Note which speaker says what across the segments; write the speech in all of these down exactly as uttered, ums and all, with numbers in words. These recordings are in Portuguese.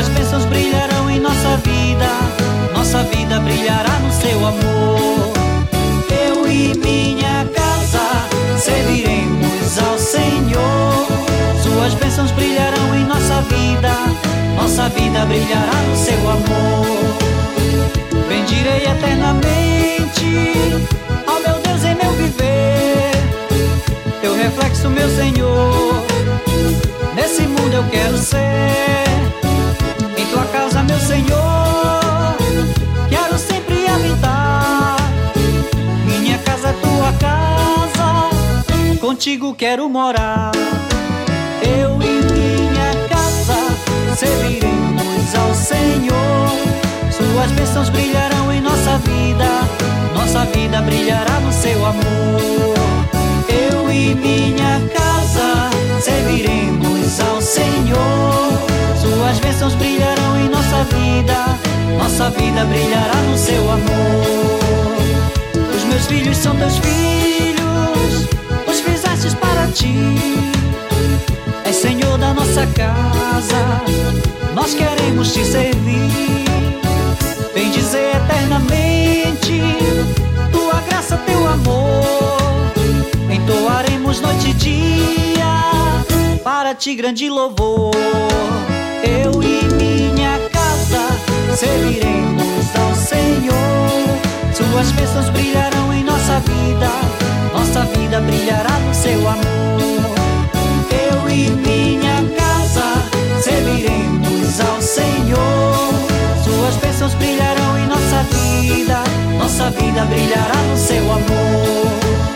Speaker 1: Suas bênçãos brilharão em nossa vida, nossa vida brilhará no seu amor. Eu e minha casa serviremos ao Senhor. Suas bênçãos brilharão em nossa vida, nossa vida brilhará no seu amor. Bendirei eternamente ao meu Deus em meu viver, teu reflexo, meu Senhor, nesse mundo eu quero ser. Em tua casa, meu Senhor, quero sempre habitar. Minha casa é tua casa, contigo quero morar. Eu e minha casa serviremos ao Senhor. Suas bênçãos brilharão em nossa vida, nossa vida brilhará no seu amor. Eu e minha casa serviremos ao Senhor. Suas bênçãos brilharão em nossa vida, nossa vida brilhará no seu amor. Os meus filhos são teus filhos, os fizestes para ti. És Senhor da nossa casa, nós queremos te servir. Bendizer eternamente tua graça, teu amor. Entoaremos noite e dia para ti grande louvor. Eu e minha casa serviremos ao Senhor. Suas bênçãos brilharão em nossa vida, nossa vida brilhará no seu amor. Eu e minha casa serviremos ao Senhor. Suas bênçãos brilharão em nossa vida, nossa vida brilhará no seu amor.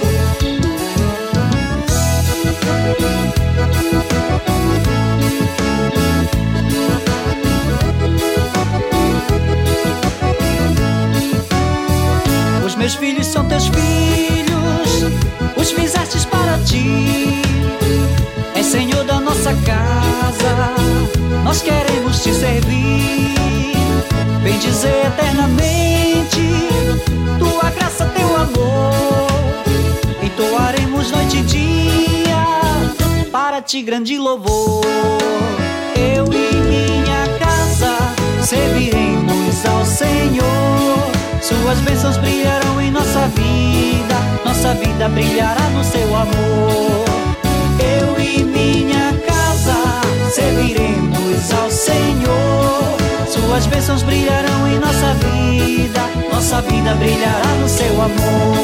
Speaker 1: Os meus filhos são teus filhos, os fizestes para ti. És Senhor da nossa casa, nós queremos te servir. Bendizer eternamente tua graça, teu amor. Entoaremos noite e dia para ti grande louvor. Eu e minha casa serviremos ao Senhor. Suas bênçãos brilharão em nossa vida, nossa vida brilhará no seu amor. Eu e minha casa serviremos ao Senhor. Suas bênçãos brilharão em nossa vida, nossa vida brilhará no seu amor.